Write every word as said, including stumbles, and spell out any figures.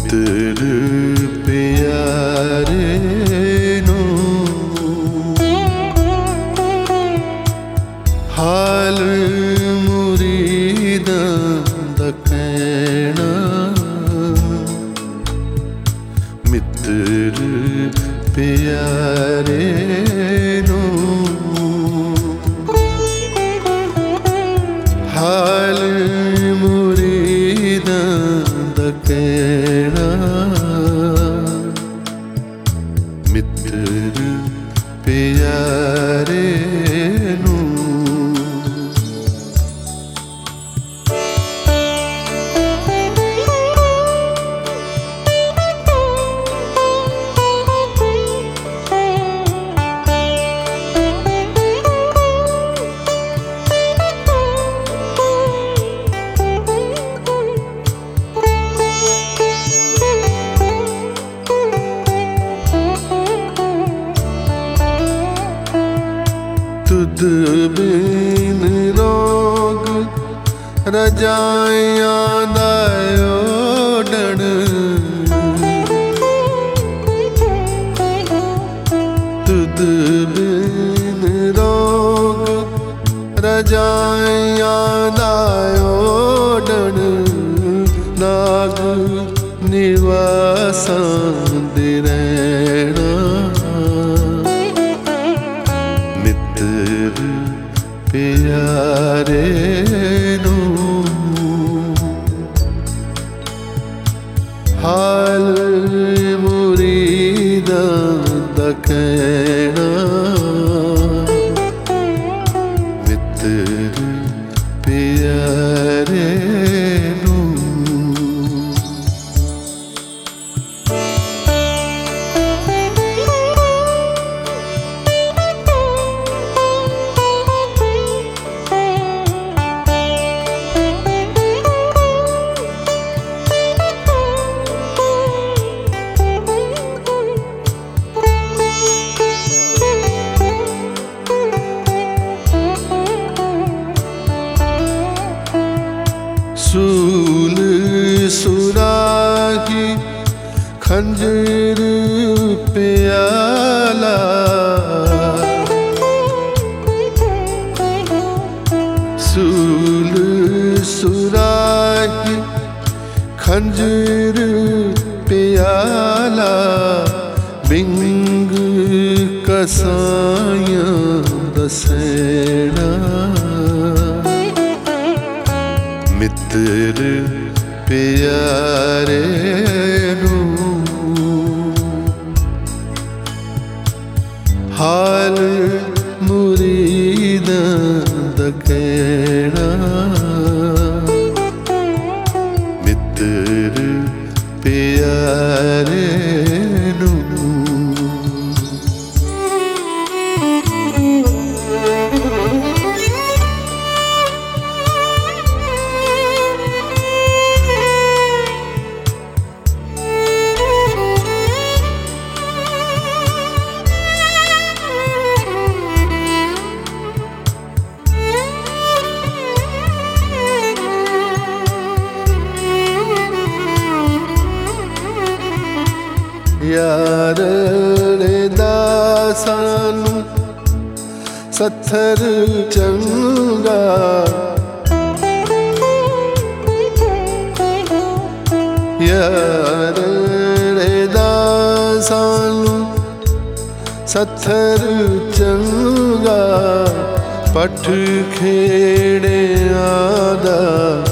ਮਿੱਤਰ ਪਿਆਰੇ ਨੂੰ ਹਾਲ ਮੁਰੀਦਾਂ ਦਾ ਕਹਿਣਾ। ਮਿੱਤਰ ਪਿਆਰੇ ਨੂੰ ਹਾਲ ਮੁਰੀਦਾਂ ਦਾ ਕਹਿਣਾ। ਮਿੱਤਰ ਪਿਆਰੇ ਨੂੰ ਤੁਧ ਬਿਨ ਰੋਗ ਰਜਾਈਆਂ ਦਾ ਓਡਣ। ਤੁਧ ਬਿਨ ਰੋਗ ਰਜਾਈਆਂ ਦਾ ਓਡਣ। ਨਾਗ ਨਿਵਾਸਾਂ ਦੇ ਰਹਿਣਾ। ਮਿੱਤਰ ਪਿਆਰੇ ਨੂੰ ਹਾਲ ਮੁਰੀਦਾਂ ਦਾ ਕਹਿਣਾ। ਮਿੱਤਰ ਪਿਆਰੇ ਨੂੰ ਸੂਲ ਸੁਰਾਹੀ ਖੰਜਰ ਪਿਆਲਾ। ਸੂਲ ਸੁਰਾਹੀ ਖੰਜਰ ਪਿਆਲਾ। ਬਿੰਗ ਕਸਾਈਆਂ ਦਾ ਸੈਣਾ। ਮਿੱਤਰ ਪਿਆਰੇ ਨੂੰ ਹਾਲ ਮੁਰੀਦਾਂ ਦਾ ਕਹਿਣਾ। ਮਿੱਤਰ ਪਿਆਰੇ ਨੂੰ ਯਾਰ ਦਾ ਸਾਨੂੰ ਸੱਥਰ ਚੰਗਾ। ਯਾਰ ਦਾ ਸਾਨੂੰ ਸੱਥਰ ਚੰਗਾ। ਪੱਠ ਖੇੜਿਆਂ ਦਾ